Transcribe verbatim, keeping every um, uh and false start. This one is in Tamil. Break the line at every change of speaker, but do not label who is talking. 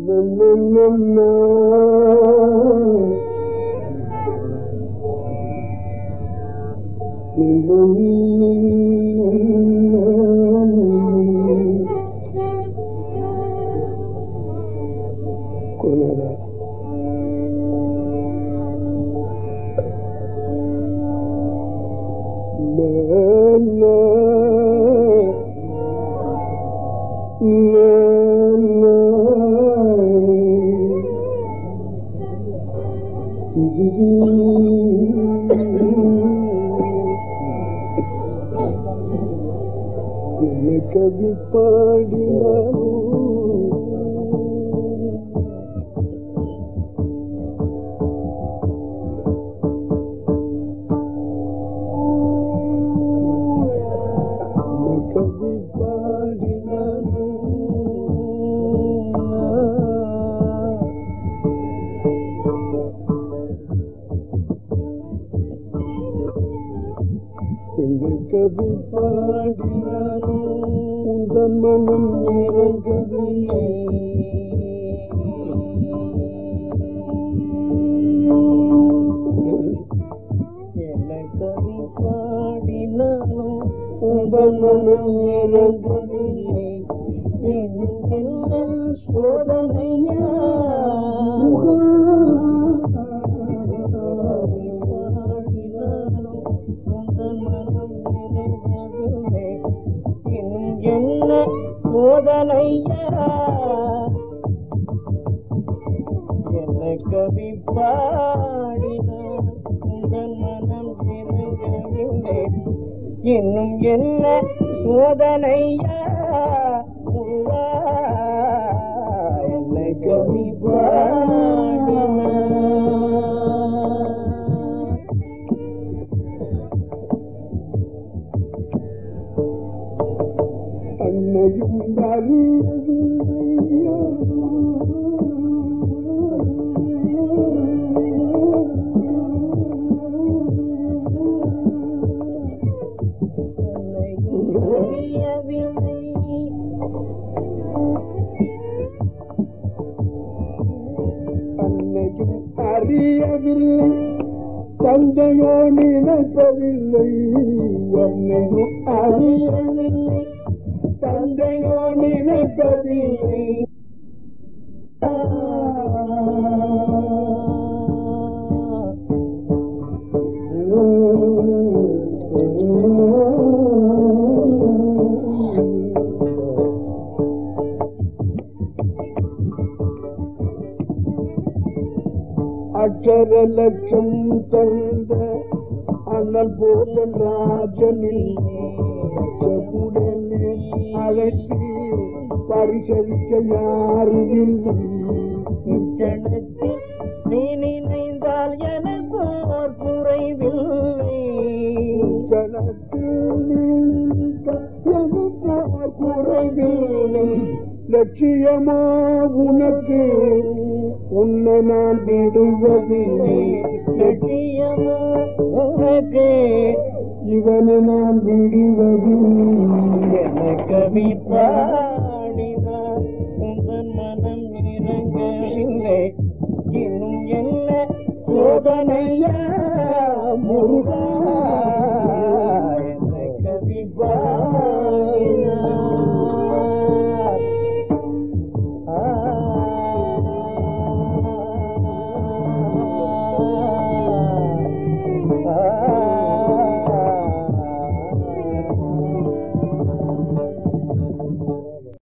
कभी पाड़िया कभी पाड़िया कभी पाड़िया உந்தன் மனம் இறங்கவில்லை என்னை கவி பாடினாலும் உந்தன் மனம் இறங்கவில்லை என்ன சோதனையா பாடினாலும் உந்தன் மனம் இறங்கவில்லை என்ன சோதனையா என்னை கவி பாடினார் உங்கள் மனம் இறங்கவில்லை இன்னும் என்ன சோதனையா என்னை கவி பாடினார் அன்னையும் அறியவில்லையா அன்னையும் அறியவில்லை தந்தையோ நினைப்பதில்லை அன்னையும் அறியவில்லை தந்தையோ நினைப்பதில்லை அக்ஷர லட்சம் தந்த அண்ணல் போதன் ராஜனில் உடனே அழைத்து பரிசளிக்க யாருமில்லை இச்சனத்தில் நீ நினைந்தால் எனக்கு ஓர் குறைவில்லை இச்சனத்தில் எனக்கு ஓர் குறைவில்லை லட்சியமா உனக்கு உன்னை நான் விடுவதில்லை லட்சியமா உனக்கு இவனை நான் விடுவதில்லை என கவி பாடினார் உங்கள் மனம் இறங்கவில்லை இன்னும் என்ன சோதனையா